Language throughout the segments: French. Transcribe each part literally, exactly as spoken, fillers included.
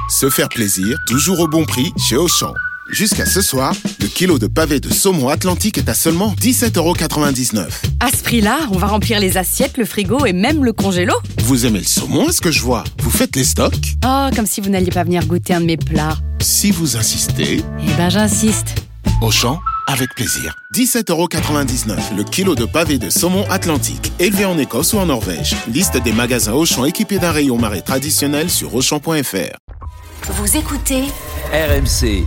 Se faire plaisir, toujours au bon prix chez Auchan. Jusqu'à ce soir, le kilo de pavés de saumon Atlantique est à seulement dix-sept euros quatre-vingt-dix-neuf. À ce prix-là, on va remplir les assiettes, le frigo et même le congélo. Vous aimez le saumon, est-ce que je vois? Vous faites les stocks? Oh, comme si vous n'alliez pas venir goûter un de mes plats. Si vous insistez... Eh ben, j'insiste. Auchan, avec plaisir. dix-sept euros quatre-vingt-dix-neuf, le kilo de pavés de saumon Atlantique, élevé en Écosse ou en Norvège. Liste des magasins Auchan équipés d'un rayon marée traditionnel sur auchan point f r. Vous écoutez R M C.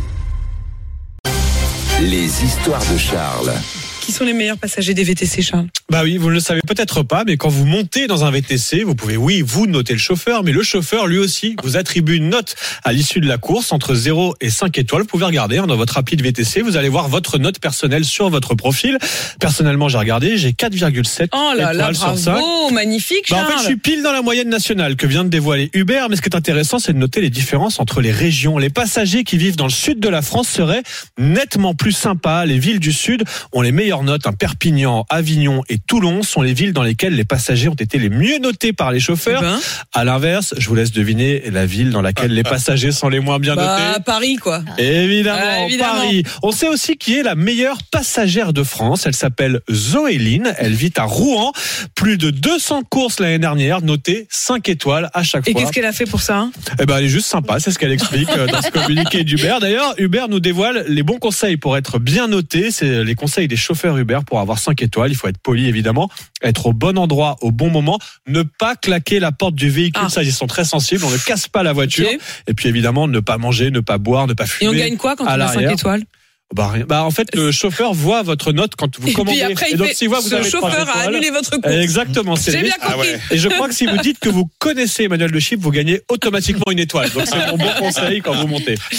Les histoires de Charles. Qui sont les meilleurs passagers des V T C, Charles? Bah oui, vous ne le savez peut-être pas, mais quand vous montez dans un V T C, vous pouvez, oui, vous noter le chauffeur, mais le chauffeur, lui aussi, vous attribue une note à l'issue de la course entre zéro et cinq étoiles. Vous pouvez regarder hein, dans votre appli de V T C, vous allez voir votre note personnelle sur votre profil. Personnellement, j'ai regardé, j'ai quatre virgule sept Oh là étoiles là, sur cinq. bravo, magnifique, Bah Charles. en fait, je suis pile dans la moyenne nationale que vient de dévoiler Uber, mais ce qui est intéressant, c'est de noter les différences entre les régions. Les passagers qui vivent dans le sud de la France seraient nettement plus sympas. Les villes du sud ont les meilleures notes. Un Perpignan, Avignon et Toulon sont les villes dans lesquelles les passagers ont été les mieux notés par les chauffeurs. Eh ben. À l'inverse, je vous laisse deviner la ville dans laquelle les passagers sont les moins bien Bah, notés. Paris, quoi. Évidemment, Ah, évidemment. Paris. On sait aussi qui est la meilleure passagère de France. Elle s'appelle Zoéline. Elle vit à Rouen. Plus de deux cents courses l'année dernière, notées cinq étoiles à chaque Et fois. qu'est-ce qu'elle a fait pour ça, hein? Eh ben, elle est juste sympa. C'est ce qu'elle explique euh, dans ce communiqué d'Uber. D'ailleurs, Uber nous dévoile les bons conseils pour être bien noté. C'est les conseils des chauffeurs Uber pour avoir cinq étoiles. Il faut être poli, évidemment. Être au bon endroit, au bon moment. Ne pas claquer la porte du véhicule. Ah. Ça, ils sont très sensibles. On ne casse pas la voiture. Ok. Et puis, évidemment, ne pas manger, ne pas boire, ne pas Et fumer. on gagne quoi quand on à a cinq l'arrière. étoiles? Bah, rien. Bah, en fait, le chauffeur voit votre note quand vous Et commandez. puis après, et il donc, fait, s'il voit que vous ce avez trois chauffeur a étoiles- annulé votre course. Exactement. C'est J'ai le bien risque. compris. Et je crois que si vous dites que vous connaissez Emmanuel de Chypre, vous gagnez automatiquement une étoile. Donc, c'est mon bon conseil quand vous montez.